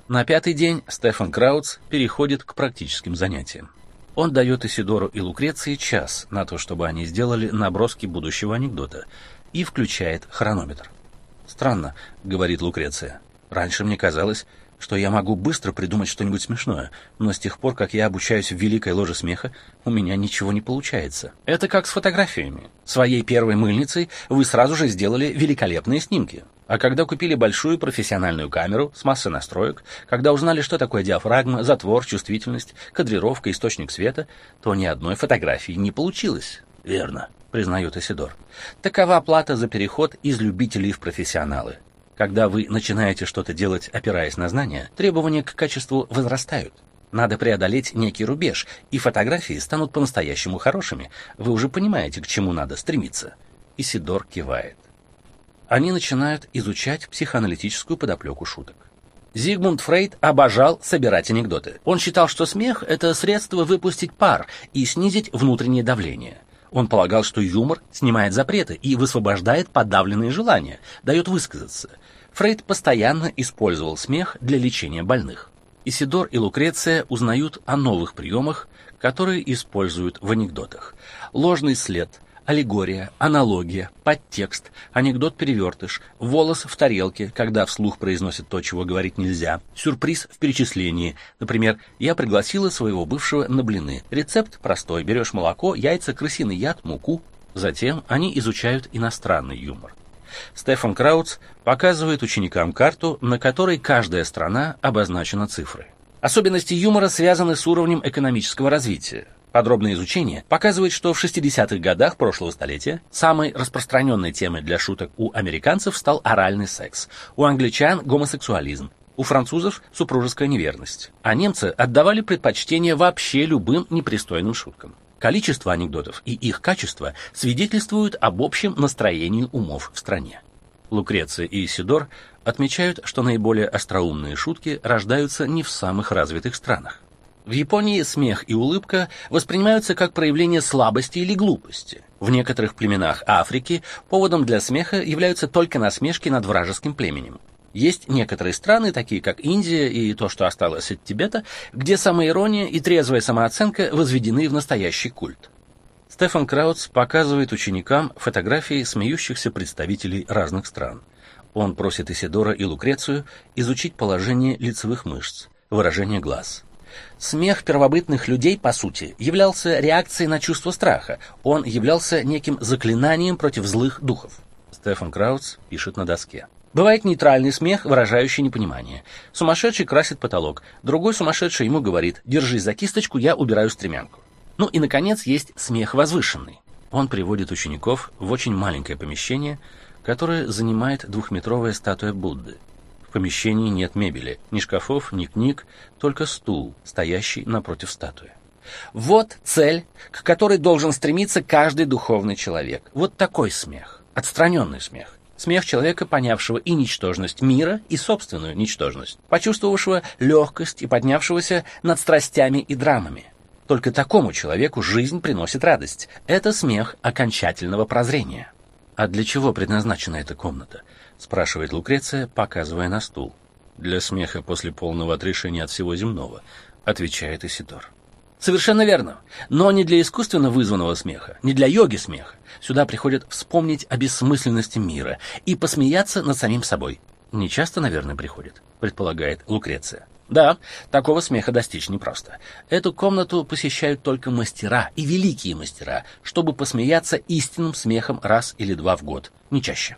На 5-й день Стефан Краутс переходит к практическим занятиям. Он дает Исидору и Лукреции час на то, чтобы они сделали наброски будущего анекдота, и включает хронометр. «Странно», — говорит Лукреция. «Раньше мне казалось, что я могу быстро придумать что-нибудь смешное, но с тех пор, как я обучаюсь в Великой Ложе Смеха, у меня ничего не получается. Это как с фотографиями. Своей первой мыльницей вы сразу же сделали великолепные снимки. А когда купили большую профессиональную камеру с массой настроек, когда узнали, что такое диафрагма, затвор, чувствительность, кадрировка, источник света, то ни одной фотографии не получилось». «Верно», — признает Исидор. «Такова плата за переход из любителей в профессионалы. Когда вы начинаете что-то делать, опираясь на знания, требования к качеству возрастают. Надо преодолеть некий рубеж, и фотографии станут по-настоящему хорошими. Вы уже понимаете, к чему надо стремиться». Исидор кивает. Они начинают изучать психоаналитическую подоплеку шуток. Зигмунд Фрейд обожал собирать анекдоты. Он считал, что смех — это средство выпустить пар и снизить внутреннее давление. Он полагал, что юмор снимает запреты и высвобождает подавленные желания, дает высказаться. Фрейд постоянно использовал смех для лечения больных. Исидор и Лукреция узнают о новых приемах, которые используют в анекдотах. Ложный след, аллегория, аналогия, подтекст, анекдот-перевертыш, волос в тарелке, когда вслух произносят то, чего говорить нельзя, сюрприз в перечислении. Например, я пригласила своего бывшего на блины. Рецепт простой. Берешь молоко, яйца, крысиный яд, муку. Затем они изучают иностранный юмор. Стефан Краутс показывает ученикам карту, на которой каждая страна обозначена цифрой. Особенности юмора связаны с уровнем экономического развития. Подробное изучение показывает, что в 60-х годах прошлого столетия самой распространенной темой для шуток у американцев стал оральный секс, у англичан – гомосексуализм, у французов – супружеская неверность, а немцы отдавали предпочтение вообще любым непристойным шуткам. Количество анекдотов и их качество свидетельствуют об общем настроении умов в стране. Лукреция и Исидор отмечают, что наиболее остроумные шутки рождаются не в самых развитых странах. В Японии смех и улыбка воспринимаются как проявление слабости или глупости. В некоторых племенах Африки поводом для смеха являются только насмешки над вражеским племенем. Есть некоторые страны, такие как Индия и то, что осталось от Тибета, где самоирония и трезвая самооценка возведены в настоящий культ. Стефан Краутс показывает ученикам фотографии смеющихся представителей разных стран. Он просит Исидора и Лукрецию изучить положение лицевых мышц, выражение глаз. Смех первобытных людей, по сути, являлся реакцией на чувство страха. Он являлся неким заклинанием против злых духов. Стефан Краутс пишет на доске. Бывает нейтральный смех, выражающий непонимание. Сумасшедший красит потолок, другой сумасшедший ему говорит: «Держись за кисточку, я убираю стремянку». Ну и, наконец, есть смех возвышенный. Он приводит учеников в очень маленькое помещение, которое занимает 2-метровая статуя Будды. В помещении нет мебели, ни шкафов, ни книг, только стул, стоящий напротив статуи. Вот цель, к которой должен стремиться каждый духовный человек. Вот такой смех, отстраненный смех. Смех человека, понявшего и ничтожность мира, и собственную ничтожность, почувствовавшего легкость и поднявшегося над страстями и драмами. Только такому человеку жизнь приносит радость. Это смех окончательного прозрения. «А для чего предназначена эта комната?» — спрашивает Лукреция, показывая на стул. «Для смеха после полного отрешения от всего земного», — отвечает Исидор. Совершенно верно. Но не для искусственно вызванного смеха, не для йоги смеха. Сюда приходят вспомнить о бессмысленности мира и посмеяться над самим собой. Не часто, наверное, приходят, предполагает Лукреция. Да, такого смеха достичь непросто. Эту комнату посещают только мастера и великие мастера, чтобы посмеяться истинным смехом раз или два в год, не чаще.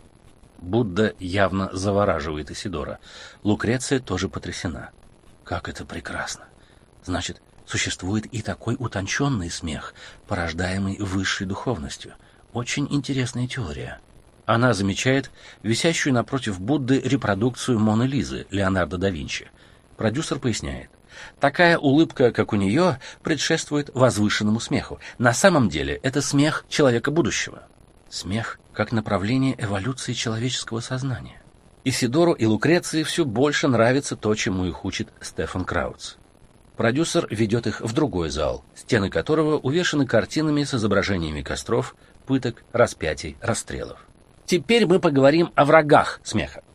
Будда явно завораживает Исидора. Лукреция тоже потрясена. Как это прекрасно! Значит, существует и такой утонченный смех, порождаемый высшей духовностью. Очень интересная теория. Она замечает висящую напротив Будды репродукцию Моны Лизы Леонардо да Винчи. Продюсер поясняет. Такая улыбка, как у нее, предшествует возвышенному смеху. На самом деле это смех человека будущего. Смех как направление эволюции человеческого сознания. Исидору и Лукреции все больше нравится то, чему их учит Стефан Краутс. Продюсер ведет их в другой зал, стены которого увешаны картинами с изображениями костров, пыток, распятий, расстрелов. Теперь мы поговорим о врагах смеха.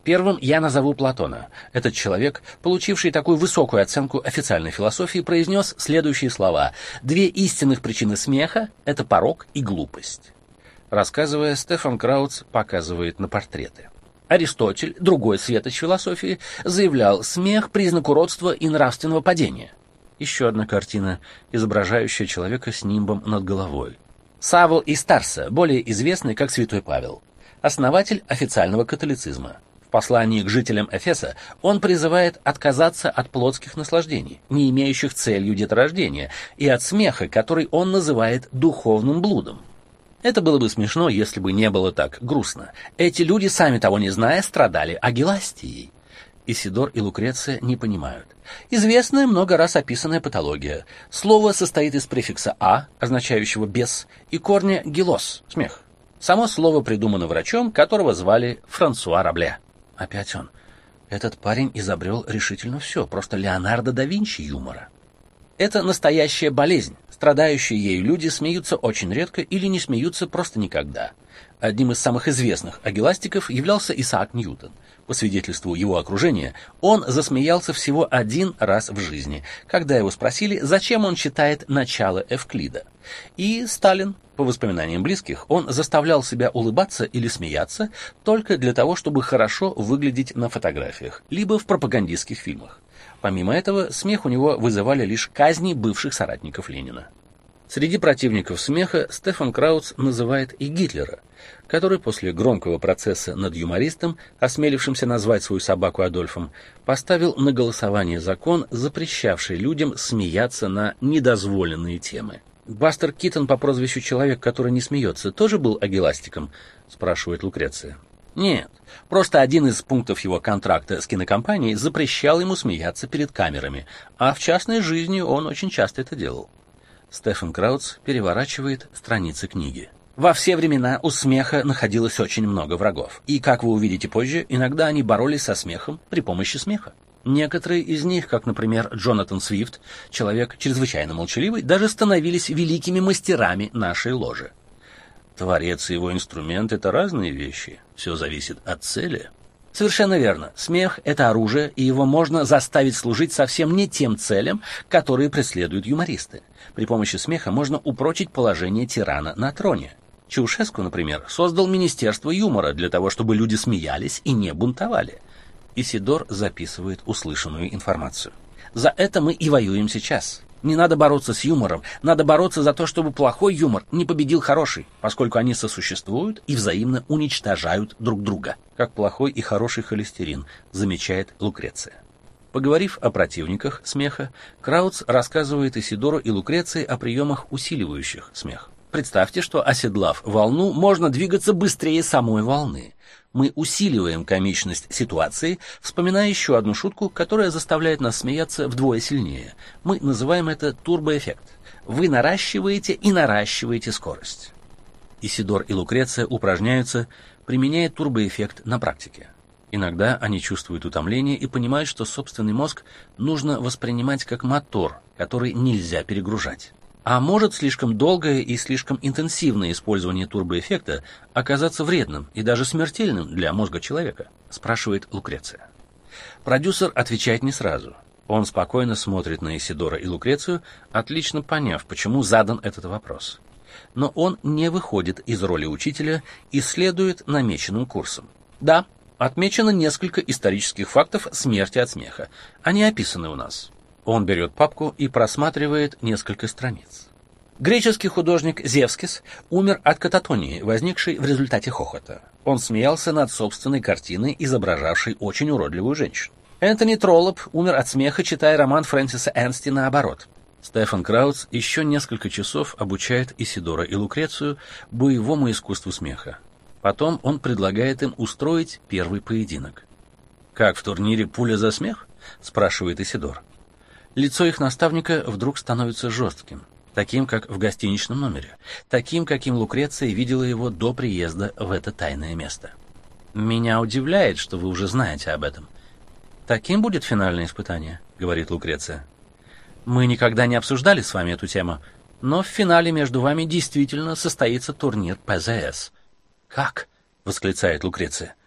Первым я назову Платона. Этот человек, получивший такую высокую оценку официальной философии, произнес следующие слова: «Две истинных причины смеха — это порок и глупость». Рассказывая, Стефан Краутс показывает на портреты. Аристотель, другой светоч философии, заявлял: смех — признак уродства и нравственного падения. Еще одна картина, изображающая человека с нимбом над головой. Савл из Тарса, более известный как Святой Павел, основатель официального католицизма. В послании к жителям Эфеса он призывает отказаться от плотских наслаждений, не имеющих целью деторождения, и от смеха, который он называет духовным блудом. Это было бы смешно, если бы не было так грустно. Эти люди, сами того не зная, страдали агиластией. Исидор и Лукреция не понимают. Известная, много раз описанная патология. Слово состоит из префикса «а», означающего «бес», и корня «гилос» — смех. Само слово придумано врачом, которого звали Франсуа Рабле. Опять он. Этот парень изобрел решительно все, просто Леонардо да Винчи юмора. Это настоящая болезнь. Страдающие ею люди смеются очень редко или не смеются просто никогда. Одним из самых известных агиластиков являлся Исаак Ньютон. По свидетельству его окружения, он засмеялся всего один раз в жизни, когда его спросили, зачем он читает «Начало Эвклида». И Сталин, по воспоминаниям близких, он заставлял себя улыбаться или смеяться только для того, чтобы хорошо выглядеть на фотографиях, либо в пропагандистских фильмах. Помимо этого, смех у него вызывали лишь казни бывших соратников Ленина. Среди противников смеха Стефан Краутс называет и Гитлера, который после громкого процесса над юмористом, осмелившимся назвать свою собаку Адольфом, поставил на голосование закон, запрещавший людям смеяться на недозволенные темы. «Бастер Киттон по прозвищу «Человек, который не смеется», тоже был агиластиком?» — спрашивает Лукреция. Нет, просто один из пунктов его контракта с кинокомпанией запрещал ему смеяться перед камерами, а в частной жизни он очень часто это делал. Стефан Краутс переворачивает страницы книги. Во все времена у смеха находилось очень много врагов, и, как вы увидите позже, иногда они боролись со смехом при помощи смеха. Некоторые из них, как, например, Джонатан Свифт, человек чрезвычайно молчаливый, даже становились великими мастерами нашей ложи. Творец и его инструмент — это разные вещи. Все зависит от цели. Совершенно верно. Смех — это оружие, и его можно заставить служить совсем не тем целям, которые преследуют юмористы. При помощи смеха можно упрочить положение тирана на троне. Чаушеску, например, создал Министерство юмора для того, чтобы люди смеялись и не бунтовали. Исидор записывает услышанную информацию. За это мы и воюем сейчас. Не надо бороться с юмором, надо бороться за то, чтобы плохой юмор не победил хороший, поскольку они сосуществуют и взаимно уничтожают друг друга, как плохой и хороший холестерин, замечает Лукреция. Поговорив о противниках смеха, Краутс рассказывает Исидору и Лукреции о приемах, усиливающих смех. Представьте, что, оседлав волну, можно двигаться быстрее самой волны. Мы усиливаем комичность ситуации, вспоминая еще одну шутку, которая заставляет нас смеяться вдвое сильнее. Мы называем это турбоэффект. Вы наращиваете и наращиваете скорость. Исидор и Лукреция упражняются, применяя турбоэффект на практике. Иногда они чувствуют утомление и понимают, что собственный мозг нужно воспринимать как мотор, который нельзя перегружать. А может слишком долгое и слишком интенсивное использование турбоэффекта оказаться вредным и даже смертельным для мозга человека, спрашивает Лукреция. Продюсер отвечает не сразу. Он спокойно смотрит на Исидора и Лукрецию, отлично поняв, почему задан этот вопрос. Но он не выходит из роли учителя и следует намеченным курсом. Да, отмечено несколько исторических фактов смерти от смеха. Они описаны у нас. Он берет папку и просматривает несколько страниц. Греческий художник Зевскис умер от кататонии, возникшей в результате хохота. Он смеялся над собственной картиной, изображавшей очень уродливую женщину. Энтони Троллоп умер от смеха, читая роман Фрэнсиса Энсти «Наоборот». Стефан Краутс еще несколько часов обучает Исидора и Лукрецию боевому искусству смеха. Потом он предлагает им устроить первый поединок. «Как в турнире «Пуля за смех»?» — спрашивает Исидор. Лицо их наставника вдруг становится жестким, таким, как в гостиничном номере, таким, каким Лукреция видела его до приезда в это тайное место. «Меня удивляет, что вы уже знаете об этом». «Таким будет финальное испытание», — говорит Лукреция. «Мы никогда не обсуждали с вами эту тему, но в финале между вами действительно состоится турнир ПЗС». «Как?» — восклицает Лукреция.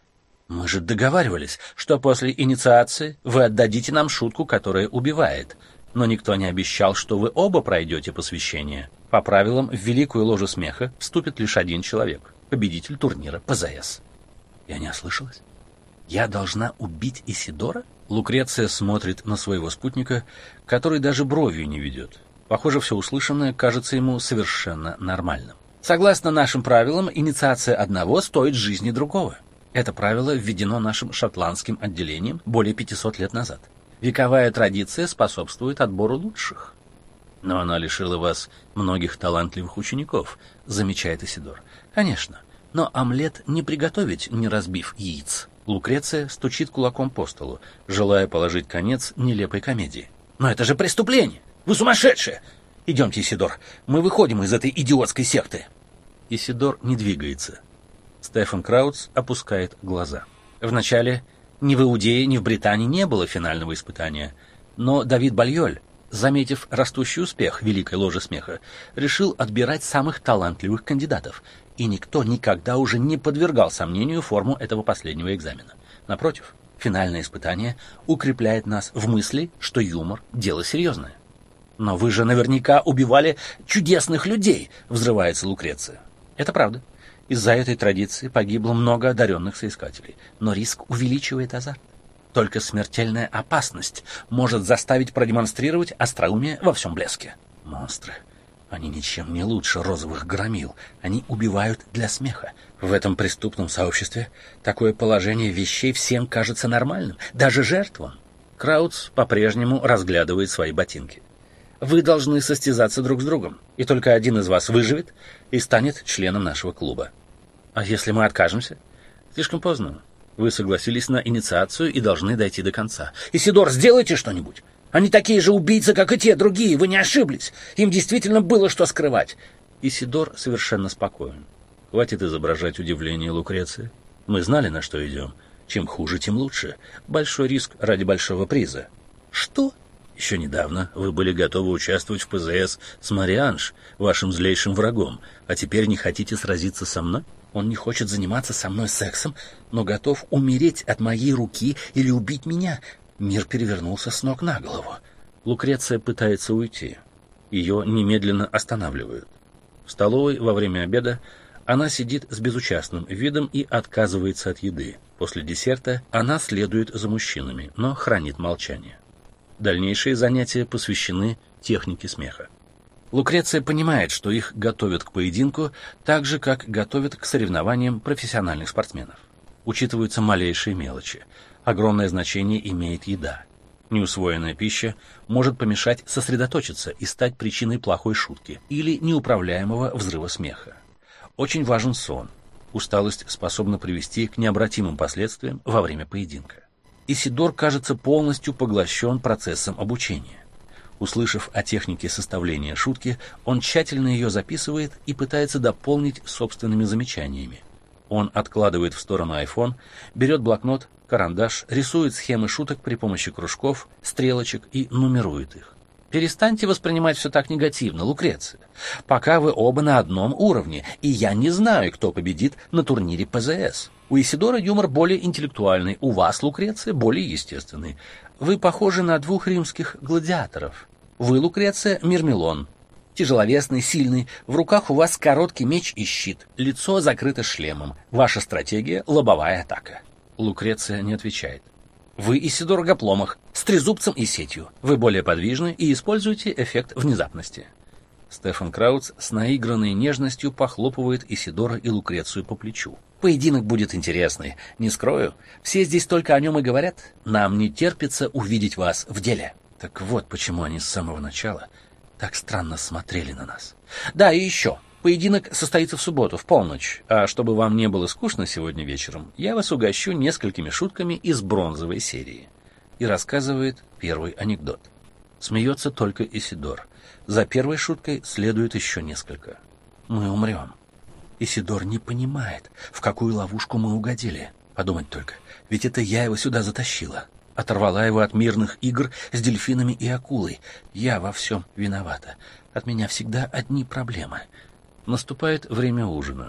Мы же договаривались, что после инициации вы отдадите нам шутку, которая убивает. Но никто не обещал, что вы оба пройдете посвящение. По правилам, в Великую Ложу Смеха вступит лишь один человек, победитель турнира ПЗС. Я не ослышалась? Я должна убить Исидора? Лукреция смотрит на своего спутника, который даже бровью не ведет. Похоже, все услышанное кажется ему совершенно нормальным. Согласно нашим правилам, инициация одного стоит жизни другого. Это правило введено нашим шотландским отделением более 500 лет назад. Вековая традиция способствует отбору лучших. Но она лишила вас многих талантливых учеников, замечает Исидор. Конечно, но омлет не приготовить, не разбив яиц. Лукреция стучит кулаком по столу, желая положить конец нелепой комедии. Но это же преступление! Вы сумасшедшие! Идемте, Исидор, мы выходим из этой идиотской секты. Исидор не двигается. Стефан Краутс опускает глаза. Вначале ни в Иудее, ни в Британии не было финального испытания, но Давид Бальоль, заметив растущий успех Великой Ложи Смеха, решил отбирать самых талантливых кандидатов, и никто никогда уже не подвергал сомнению форму этого последнего экзамена. Напротив, финальное испытание укрепляет нас в мысли, что юмор – дело серьезное. «Но вы же наверняка убивали чудесных людей!» – взрывается Лукреция. Это правда. Из-за этой традиции погибло много одаренных соискателей, но риск увеличивает азарт. Только смертельная опасность может заставить продемонстрировать остроумие во всем блеске. Монстры. Они ничем не лучше розовых громил. Они убивают для смеха. В этом преступном сообществе такое положение вещей всем кажется нормальным, даже жертвам. Краутс по-прежнему разглядывает свои ботинки. Вы должны состязаться друг с другом, и только один из вас выживет и станет членом нашего клуба. А если мы откажемся? Слишком поздно. Вы согласились на инициацию и должны дойти до конца. Исидор, сделайте что-нибудь! Они такие же убийцы, как и те другие, вы не ошиблись. Им действительно было что скрывать. Исидор совершенно спокоен. Хватит изображать удивление, Лукреция. Мы знали, на что идем. Чем хуже, тем лучше. Большой риск ради большого приза. Что? Еще недавно вы были готовы участвовать в ПЗС с Марианж, вашим злейшим врагом, а теперь не хотите сразиться со мной? Он не хочет заниматься со мной сексом, но готов умереть от моей руки или убить меня. Мир перевернулся с ног на голову. Лукреция пытается уйти. Ее немедленно останавливают. В столовой во время обеда она сидит с безучастным видом и отказывается от еды. После десерта она следует за мужчинами, но хранит молчание. Дальнейшие занятия посвящены технике смеха. Лукреция понимает, что их готовят к поединку так же, как готовят к соревнованиям профессиональных спортсменов. Учитываются малейшие мелочи. Огромное значение имеет еда. Неусвоенная пища может помешать сосредоточиться и стать причиной плохой шутки или неуправляемого взрыва смеха. Очень важен сон. Усталость способна привести к необратимым последствиям во время поединка. Исидор кажется полностью поглощен процессом обучения. Услышав о технике составления шутки, он тщательно ее записывает и пытается дополнить собственными замечаниями. Он откладывает в сторону iPhone, берет блокнот, карандаш, рисует схемы шуток при помощи кружков, стрелочек и нумерует их. Перестаньте воспринимать все так негативно, Лукреция. Пока вы оба на одном уровне, и я не знаю, кто победит на турнире ПЗС. У Исидора юмор более интеллектуальный, у вас, Лукреция, более естественный. Вы похожи на двух римских гладиаторов. Вы, Лукреция, Мирмелон. Тяжеловесный, сильный, в руках у вас короткий меч и щит, лицо закрыто шлемом. Ваша стратегия — лобовая атака. Лукреция не отвечает. Вы, Исидор Гопломах, с трезубцем и сетью. Вы более подвижны и используете эффект внезапности. Стефан Краутс с наигранной нежностью похлопывает Исидора и Лукрецию по плечу. Поединок будет интересный, не скрою. Все здесь только о нем и говорят. Нам не терпится увидеть вас в деле. Так вот почему они с самого начала так странно смотрели на нас. Да, и еще. Поединок состоится в субботу, в полночь. А чтобы вам не было скучно сегодня вечером, я вас угощу несколькими шутками из бронзовой серии. И рассказывает первый анекдот. Смеется только Исидор. За первой шуткой следует еще несколько. Мы умрем. Исидор не понимает, в какую ловушку мы угодили. Подумать только, ведь это я его сюда затащила. Оторвала его от мирных игр с дельфинами и акулой. Я во всем виновата. От меня всегда одни проблемы. Наступает время ужина.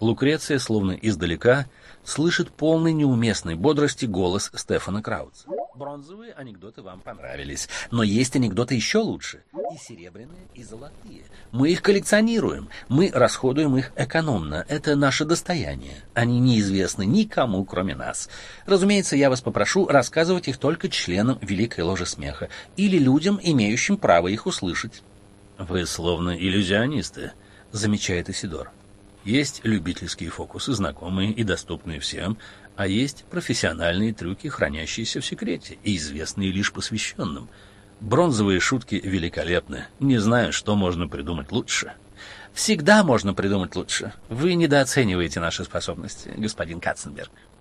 Лукреция, словно издалека, слышит полный неуместной бодрости голос Стефана Краутца. Бронзовые анекдоты вам понравились, но есть анекдоты еще лучше. И серебряные, и золотые. Мы их коллекционируем, мы расходуем их экономно. Это наше достояние. Они неизвестны никому, кроме нас. Разумеется, я вас попрошу рассказывать их только членам Великой Ложи Смеха или людям, имеющим право их услышать. Вы словно иллюзионисты, замечает Исидор. Есть любительские фокусы, знакомые и доступные всем, а есть профессиональные трюки, хранящиеся в секрете и известные лишь посвященным. Бронзовые шутки великолепны. Не знаю, что можно придумать лучше. Всегда можно придумать лучше. Вы недооцениваете наши способности, господин Катценберг.